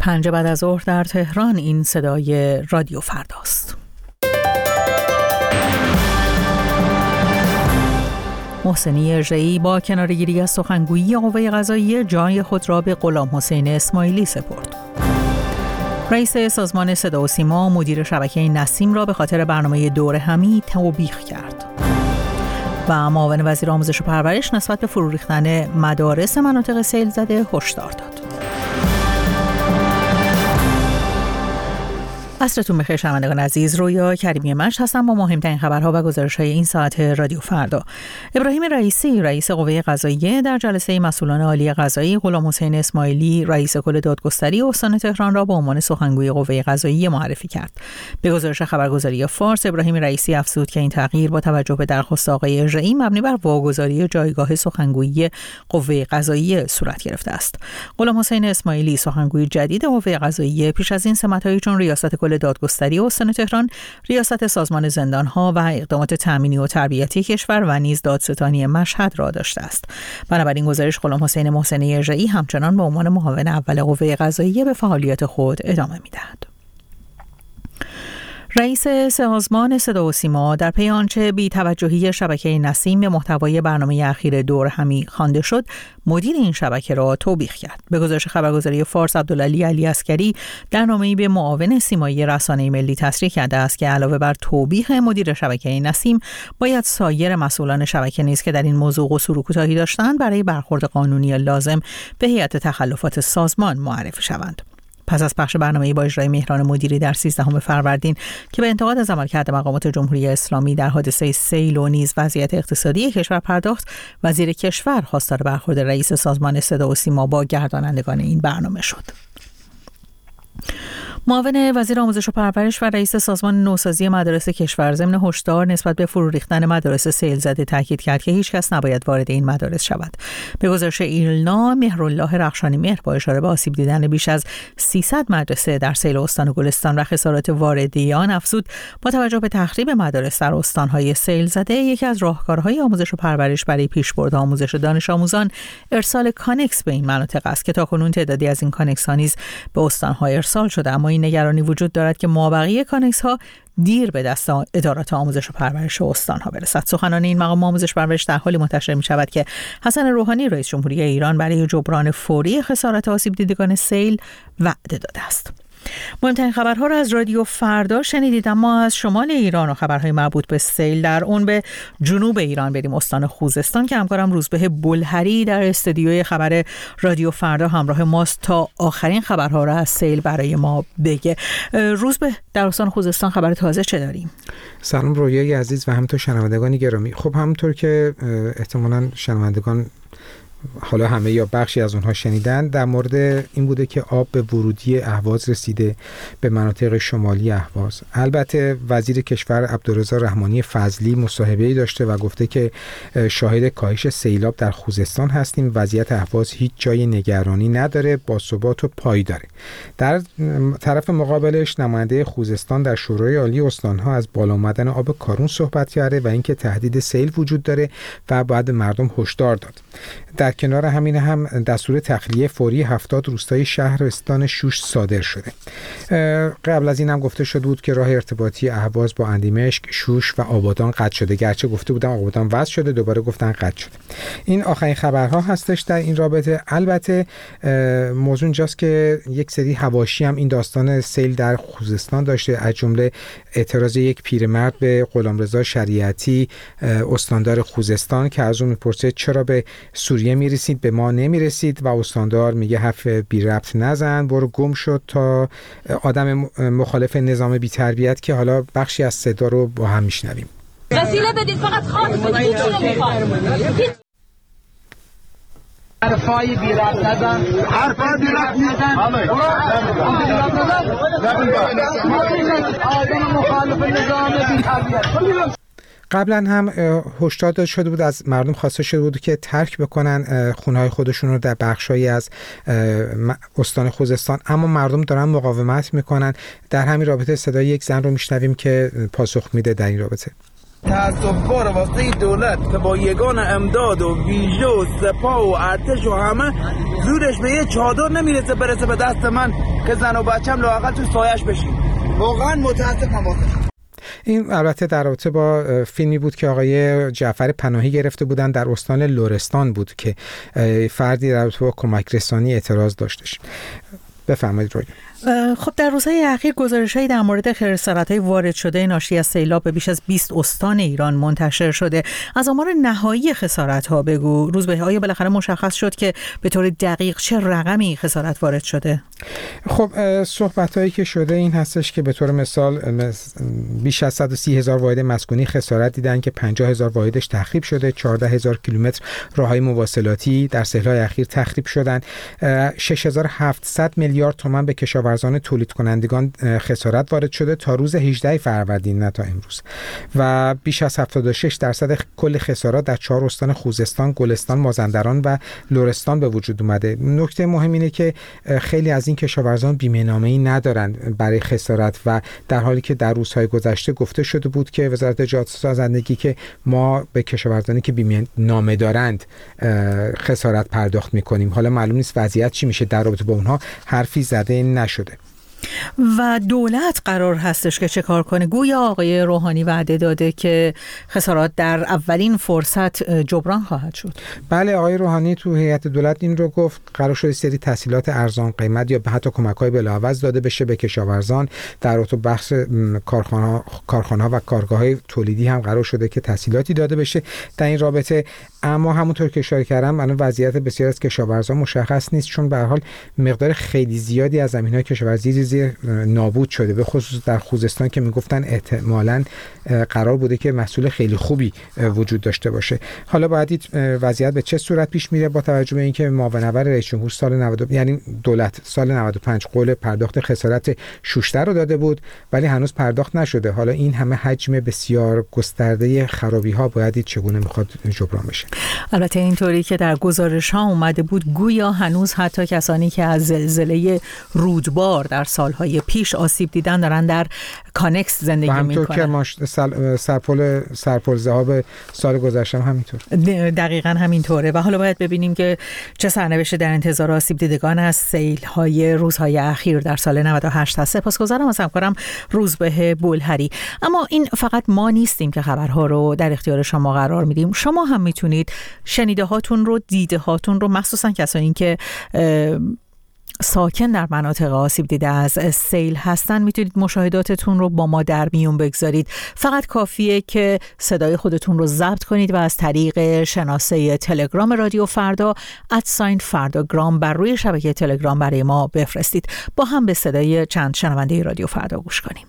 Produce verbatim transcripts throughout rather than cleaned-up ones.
پنج بعد از ظهر در تهران. این صدای رادیو فرداست. محسنی ارژه‌ای با کناره‌گیری از سخنگویی قوه قضاییه جای خود را به غلام حسین اسماعیلی سپرد. رئیس سازمان صدا و سیما مدیر شبکه نسیم را به خاطر برنامه دور همی توبیخ کرد. و معاون وزیر آموزش و پرورش نسبت به فرو ریختن مدارس مناطق سیل زده هشدار داد. عصرتون بخیر شنوندگان عزیز، رویا کریمی مشت هستم با مهمترین خبرها و گزارش‌های این ساعت رادیو فردا. ابراهیم رئیسی رئیس قوه قضاییه در جلسه مسئولان عالی قضایی غلام حسین اسماعیلی رئیس کل دادگستری استان تهران را به عنوان سخنگوی قوه قضاییه معرفی کرد. به گزارش خبرگزاری فارس، ابراهیم رئیسی افزود که این تغییر با توجه به درخواست آقای ارژه‌ای مبنی بر واگذاری جایگاه سخنگویی قوه قضاییه صورت گرفته است. غلام حسین اسماعیلی سخنگوی جدید قوه قضاییه پیش از این سمت‌هایی چون ریاست کل دادگستری استان تهران، ریاست سازمان زندان‌ها و اقدامات تأمینی و تربیتی کشور و نیز دادستانی مشهد را داشته است. بنابراین گزارش غلام حسین محسنی ارژه‌ای همچنان به عنوان معاون اول قوه قضاییه به فعالیت خود ادامه می‌دهد. رئیس سازمان صدا و سیما در پی آنچه بی توجهی شبکه نسیم به محتوای برنامه اخیر دور همی خوانده شد، مدیر این شبکه را توبیخ کرد. به گزارش خبرگزاری فارس، عبدالعلی علی عسکری در نامه‌ای به معاون سیمایی رسانه ملی تصریح کرده است که علاوه بر توبیخ مدیر شبکه نسیم، باید سایر مسئولان شبکه نیز که در این موضوع قصور و کوتاهی داشتند برای برخورد قانونی لازم به هیئت تخلفات سازمان معرفی شوند. پس از پخش برنامه‌ای با اجرای مهران مدیری در سیزدهم فروردین که به انتقاد از عملکرد مقامات جمهوری اسلامی در حادثه سیل و نیز وضعیت اقتصادی کشور پرداخت، وزیر کشور خواستار برخورد رئیس سازمان صدا و سیما با گردانندگان این برنامه شد. معاون وزیر آموزش و پرورش و رئیس سازمان نوسازی مدارس کشور ضمن هشدار نسبت به فرو ریختن مدارس سیل زده تاکید کرد که هیچ کس نباید وارد این مدارس شود. به گزارش ایلنا، مهرالله رخشانی مهر با اشاره به آسیب دیدن بیش از سیصد مدرسه در سیل استان گلستان و خسارات واردی آن افزود با توجه به تخریب مدارس در استان‌های سیل زده، یکی از راهکارهای آموزش و پرورش برای پیشبرد آموزش دانش آموزان ارسال کانکس به این مناطق است که تاکنون تعدادی از این کانکس ها نیز به استان‌ها ارسال شده، اما این نگرانی وجود دارد که مابقی کانکس ها دیر به دست ادارات آموزش و پرورش استان ها برسد. سخنان این مقام آموزش و پرورش در حالی منتشر می شود که حسن روحانی رئیس جمهوری ایران برای جبران فوری خسارات آسیب دیدگان سیل وعده داده است. مهمترین خبرها را از رادیو فردا شنیدید، اما از شمال ایران و خبرهای مربوط به سیل در اون به جنوب ایران بریم. استان خوزستان که همکارم روزبه بلهری در استودیوی خبر رادیو فردا همراه ماست تا آخرین خبرها را از سیل برای ما بگه. روزبه، در استان خوزستان خبر تازه چه داریم؟ سلام رویای عزیز و همینطور شنوندگان گرامی. خب همونطور که احتمالاً شنوندگان حالا همه یا بخشی از اونها شنیدن، در مورد این بوده که آب به ورودی اهواز رسیده به مناطق شمالی اهواز. البته وزیر کشور عبدالرضا رحمانی فضلی مصاحبه‌ای داشته و گفته که شاهد کاهش سیلاب در خوزستان هستیم، وضعیت اهواز هیچ جای نگرانی نداره، با ثبات و پایداره. در طرف مقابلش نماینده خوزستان در شورای عالی استان‌ها از بالا آمدن آب کارون صحبت کرده و اینکه تهدید سیل وجود داره و باید مردم هشدار داد. در کنار همین هم دستور تخلیه فوری هفتاد روستای شهرستان شوش صادر شده. قبل از این هم گفته شده بود که راه ارتباطی اهواز با اندیمشک، شوش و آبادان قطع شده، گرچه گفته بودن آبادان وصل شده، دوباره گفتن قطع شده. این آخرین خبرها هستش در این رابطه. البته موضوع اینجاست که یک سری حواشی هم این داستان سیل در خوزستان داشته، از جمله اعتراض یک پیرمرد به غلامرضا شریعتی استاندار خوزستان که از اون میپرسه چرا به سوریه میرسید به ما نمیرسید و استاندار میگه حرف بی ربط نزن، برو گم شد، تا آدم مخالف نظام بی تربیت که حالا بخشی از صدا رو با هم میشنویم. وسیله بدید، فقط خواهد هیچی نمیخواد. حرفای بی ربط نزن، حرفای بی ربط نزن، آدم مخالف نظام بی تربیت. قبلا هم هشدار داده شده بود، از مردم خواسته شده بود که ترک بکنن خونه‌های خودشون رو در بخشایی از استان خوزستان، اما مردم دارن مقاومت میکنن. در همین رابطه صدای یک زن رو میشنویم که پاسخ میده در این رابطه. تاسفبار واسه دولت که با یگان امداد و ویژه و سپاه و ارتش و همه زورش به یه چادر نمیرسه برسه به دست من که زن و بچم لااقل تو سایش بشیم. واقعا متاسفم. این البته در رابطه با فیلمی بود که آقای جعفر پناهی گرفته بودن در استان لرستان بود که فردی در رابطه با کمک رسانی اعتراض داشتش. بفرمایید روی. خب در روزهای اخیر گزارش‌هایی در مورد خسارت‌های وارد شده ناشی از سیلاب به بیش از بیست استان ایران منتشر شده. از آمار نهایی خسارت‌ها بگو روزبه، آیا بالاخره مشخص شد که به طور دقیق چه رقمی خسارت وارد شده؟ خب صحبت‌هایی که شده این هستش که به طور مثال بیش از صد و سی هزار واحد مسکونی خسارت دیدن که پنجاه هزار واحدش تخریب شده، چهارده هزار کیلومتر راههای مواصلاتی در سیل‌های اخیر تخریب شدن، شش هزار و هفتصد میلیارد تومان به کشاورزان تولید کنندگان خسارت وارد شده تا روز هجدهم فروردین نه تا امروز و بیش از هفتاد و شش درصد کل خسارات در چهار استان خوزستان، گلستان، مازندران و لرستان به وجود اومده. نکته مهم اینه که خیلی از این کشاورزان بیمه نامه‌ای ندارن برای خسارت و در حالی که در روزهای گذشته گفته شده بود که وزارت جهاد سازندگی که ما به کشاورزانی که بیمه نامه دارند خسارت پرداخت می‌کنیم. حالا معلوم نیست وضعیت چی میشه، در رابطه با اونها حرفی زده نشده. و دولت قرار هستش که چه کار کنه؟ گویا آقای روحانی وعده داده که خسارات در اولین فرصت جبران خواهد شد. بله، آقای روحانی تو هیئت دولت این رو گفت. قرار شده سری تسهیلات ارزان قیمت یا حتی کمک‌های بلاعوض داده بشه به کشاورزان. در رابطه بخش کارخانه‌ها کارخانه‌ها و کارگاه‌های تولیدی هم قرار شده که تسهیلاتی داده بشه در این رابطه. اما همونطور که اشاره کردم الان وضعیت بسیار از کشاورزان مشخص نیست، چون به هر حال مقدار خیلی زیادی از زمین‌های کشاورزی نابود شده، به خصوص در خوزستان که میگفتن احتمالاً قرار بوده که محصول خیلی خوبی وجود داشته باشه. حالا باید دید وضعیت به چه صورت پیش میره با توجه به اینکه معاونور رئیس جمهور سال نود یعنی دولت سال نود و پنج قول پرداخت خسارت شوشتر رو داده بود ولی هنوز پرداخت نشده. حالا این همه حجم بسیار گسترده خرابی‌ها باید دید چگونه میخواد جبران بشه. البته اینطوری که در گزارش‌ها اومده بود گویا هنوز حتی کسانی که از زلزله رودبار در سالهای پیش آسیب دیدن دارن در کانکس زندگی میکنن. همونطور که ماش سرپل سرپل ذهاب سال گذشته هم همینطور. دقیقاً همینطوره و حالا باید ببینیم که چه سرنوشتی در انتظار آسیب دیدگان از سیل‌های روزهای اخیر در سال نود و هشت هست. سپاسگزارم از همکارم روزبه بولهری. اما این فقط ما نیستیم که خبرها رو در اختیار شما قرار میدیم. شما هم میتونید شنیده هاتون رو، دیده هاتون رو، مخصوصا کسانی که ساکن در مناطق آسیب دیده از سیل هستن، میتونید مشاهداتتون رو با ما در میون بگذارید. فقط کافیه که صدای خودتون رو ضبط کنید و از طریق شناسه تلگرام رادیو فردا ادساین فرداگرام بر روی شبکه تلگرام برای ما بفرستید. با هم به صدای چند شنونده رادیو فردا گوش کنیم.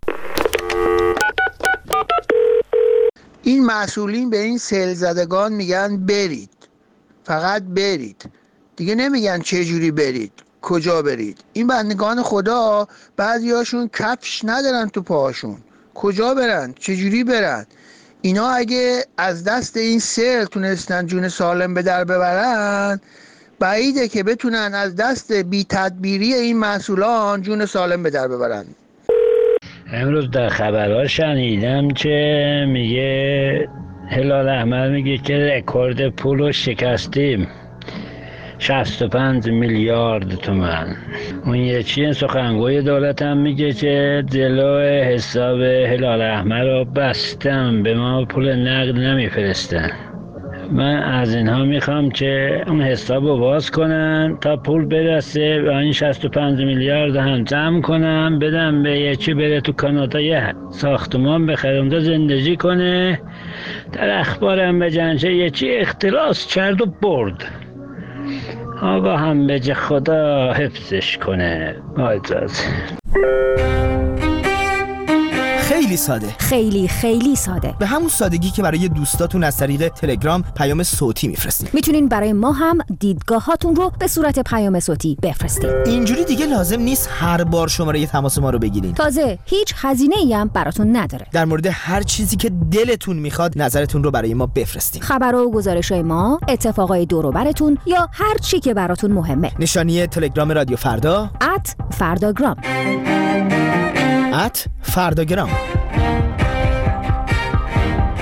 این مسئولین به این سیل زدگان میگن برید، فقط برید، دیگه نمیگن چه جوری برید، کجا برید. این بندگان خدا بعضیاشون کفش ندارن تو پاهاشون، کجا برن، چه جوری برن. اینا اگه از دست این سیل تونستن جون سالم به در ببرن، بعیده که بتونن از دست بی تدبیری این مسئولان جون سالم به در ببرن. امروز در خبرها شنیدم که میگه هلال احمر میگه که رکورد پول رو شکستیم، شصت و پنج میلیارد تومان. اون یکی سخنگوی دولت هم میگه که جلو حساب هلال احمر رو بستم، به ما پول نقد نمیفرستن. من از اینها میخوام که اون حساب رو باز کنن تا پول برسه و این شصت و پنج میلیارد هم جمع کنم بدم به یکی بره تو کانادا یه ساختمان بخره اونجا زندگی کنه. در اخبارم بگن که یکی اختلاس کرد و برد. آقا هم بجه خدا حفظش کنه. ما اجازه. خیلی ساده، خیلی خیلی ساده، به همون سادگی که برای دوستاتون از طریق تلگرام پیام صوتی میفرستین. میتونین برای ما هم دیدگاهاتون رو به صورت پیام صوتی بفرستین. اینجوری دیگه لازم نیست هر بار شماره تماس ما رو بگیرین. تازه هیچ هزینه‌ای هم براتون نداره. در مورد هر چیزی که دلتون میخواد نظرتون رو برای ما بفرستین. خبرها و گزارش‌های ما، اتفاقای دور و براتون یا هر چی که براتون مهمه. نشانی تلگرام رادیو فردا ات فرداگرام ات فرداگرام.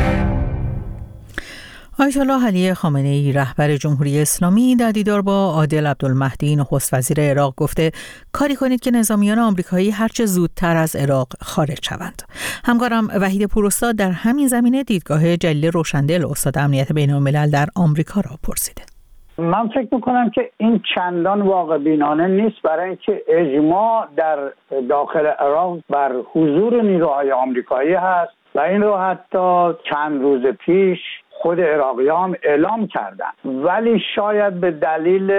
آیت الله علی خامنه‌ای رهبر جمهوری اسلامی در دیدار با عادل عبدالمهدی نخست وزیر عراق گفته کاری کنید که نظامیان آمریکایی هرچه زودتر از عراق خارج شوند. همکارم وحید پوراستاد در همین زمینه دیدگاه جلیل روشندل استاد امنیت بین‌الملل در آمریکا را پرسیده. من فکر میکنم که این چندان واقع بینانه نیست، برای اینکه اجماع در داخل عراق بر حضور نیروهای آمریکایی هست و این رو حتی چند روز پیش خود عراقیان اعلام کردن، ولی شاید به دلیل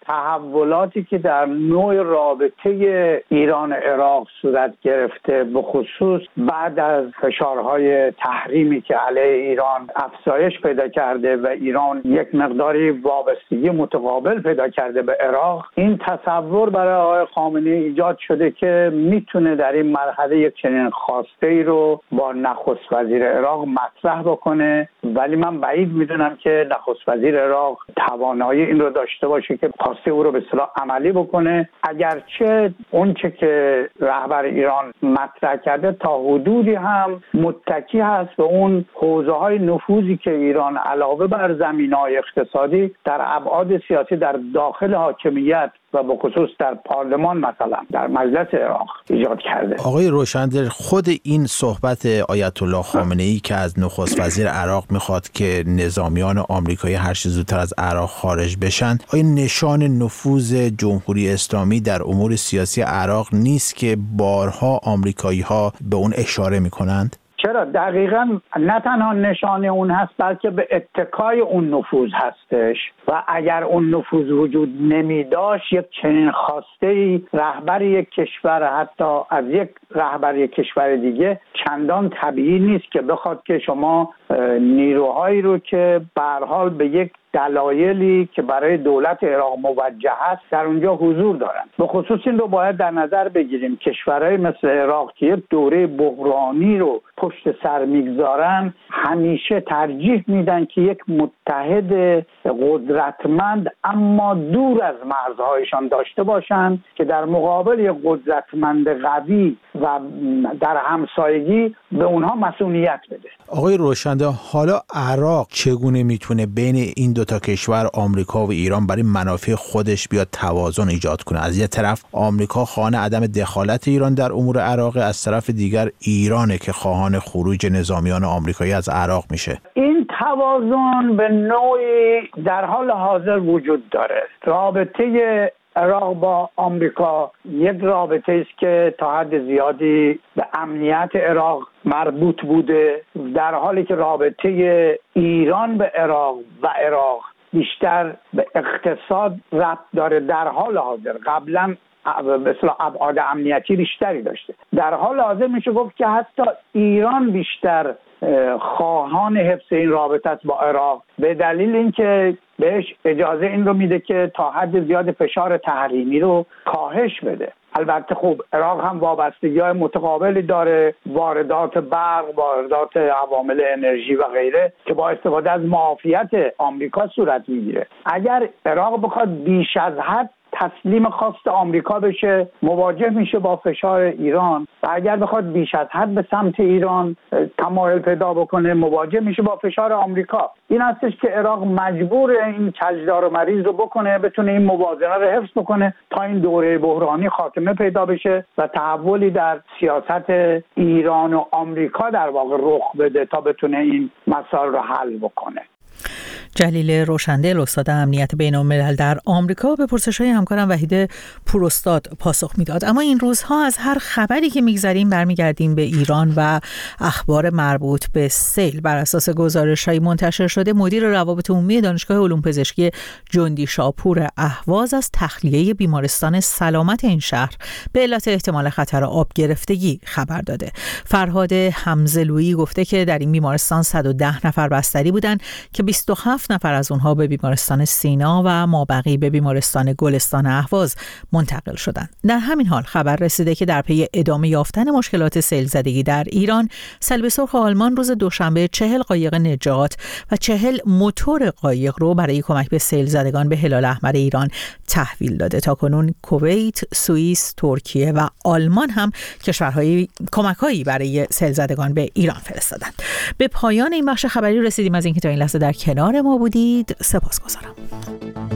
تحولاتی که در نوع رابطه ایران عراق صورت گرفته، به خصوص بعد از فشارهای تحریمی که علیه ایران افزایش پیدا کرده و ایران یک مقداری وابستگی متقابل پیدا کرده به عراق، این تصور برای آقای خامنه‌ای ایجاد شده که میتونه در این مرحله یک چنین خواسته‌ای رو با نخست وزیر عراق مطرح بکنه، ولی من بعید میدونم که نخست وزیر عراق توانایی این رو داشته باشه که خواسته او رو به اصطلاح عملی بکنه، اگرچه اون چه که رهبر ایران مطرح کرده تا حدودی هم متکی هست به اون حوزه‌های نفوذی که ایران علاوه بر زمینه‌های اقتصادی در ابعاد سیاسی در داخل حاکمیت و به خصوص در پارلمان مثلا در مجلس عراق ایجاد کرده. آقای روشندل، خود این صحبت آیت الله خامنه‌ای که از نخست وزیر عراق میخواد که نظامیان آمریکایی هر چه زودتر از عراق خارج بشن، آیا نشان نفوذ جمهوری اسلامی در امور سیاسی عراق نیست که بارها آمریکایی‌ها به اون اشاره میکنند؟ چرا؟ دقیقاً نه تنها نشانه اون هست بلکه به اتکای اون نفوذ هستش و اگر اون نفوذ وجود نمی داشت یک چنین خواسته رهبر یک کشور حتی از یک رهبر یک کشور دیگه چندان طبیعی نیست که بخواد که شما نیروهایی رو که به هر حال به یک دلایلی که برای دولت عراق موجه است در اونجا حضور دارند. به خصوص این رو باید در نظر بگیریم کشورهای مثل عراق که یک دوره بحرانی رو پشت سر میگذارن همیشه ترجیح میدن که یک متحد قدرتمند اما دور از مرزهایشان داشته باشند که در مقابل یک قدرتمند قوی و در همسایگی به اونها مسئولیت بده. آقای روشنده، حالا عراق چگونه میتونه بین این دو تا کشور آمریکا و ایران برای منافع خودش بیاد توازن ایجاد کنه؟ از یک طرف آمریکا خواهان عدم دخالت ایران در امور عراق، از طرف دیگر ایرانه که خواهان خروج نظامیان آمریکایی از عراق میشه. این توازن به نوعی در حال حاضر وجود داره. رابطه عراق با آمریکا یک رابطه است که تا حد زیادی به امنیت عراق مربوط بوده، در حالی که رابطه ایران به عراق و عراق بیشتر به اقتصاد ربط داره. در حال حاضر قبلا به اصطلاح ابعاد امنیتی بیشتری داشته. در حال حاضر میشه گفت که حتی ایران بیشتر خواهان حفظ این رابطه است با عراق به دلیل اینکه بهش اجازه این رو میده که تا حد زیاد فشار تحریمی رو کاهش بده. البته خوب عراق هم وابستگی‌های متقابلی داره، واردات برق، واردات عوامل انرژی و غیره که با استفاده از معافیت آمریکا صورت میگیره. اگر عراق بخواد بیش از حد تسلیم خواست آمریکا بشه مواجه میشه با فشار ایران و اگر بخواد بیش از حد به سمت ایران تمایل پیدا بکنه مواجه میشه با فشار آمریکا. این هستش که عراق مجبور این کجدار و مریض رو بکنه، بتونه این موازنه رو حفظ بکنه تا این دوره بحرانی خاتمه پیدا بشه و تحولی در سیاست ایران و آمریکا در واقع رخ بده تا بتونه این مسائل رو حل بکنه. جلیل روشندل استاد امنیت بین‌الملل در آمریکا به پرسش‌های همکارم وحید پوراستاد پاسخ میداد. اما این روزها از هر خبری که میگذریم برمیگردیم به ایران و اخبار مربوط به سیل. بر اساس گزارش‌های منتشر شده مدیر روابط عمومی دانشگاه علوم پزشکی جندی شاپور اهواز از تخلیه بیمارستان سلامت این شهر به علت احتمال خطر آب گرفتگی خبر داده. فرهاد حمزلویی گفته که در این بیمارستان صد و ده نفر بستری بودند که بیست و هفت هفت نفر از اونها به بیمارستان سینا و مابقی به بیمارستان گلستان اهواز منتقل شدند. در همین حال خبر رسیده که در پی ادامه یافتن مشکلات سیلزدگی در ایران، صلیب سرخ آلمان روز دوشنبه چهل قایق نجات و چهل موتور قایق رو برای کمک به سیلزدگان به هلال احمر ایران تحویل داده. تاکنون کویت، سوئیس، ترکیه و آلمان هم کشورهای کمک‌هایی برای سیلزدگان به ایران فرستادند. به پایان این بخش خبری رسیدیم. از اینکه تا این لحظه در کنار ما بودید سپاسگزارم.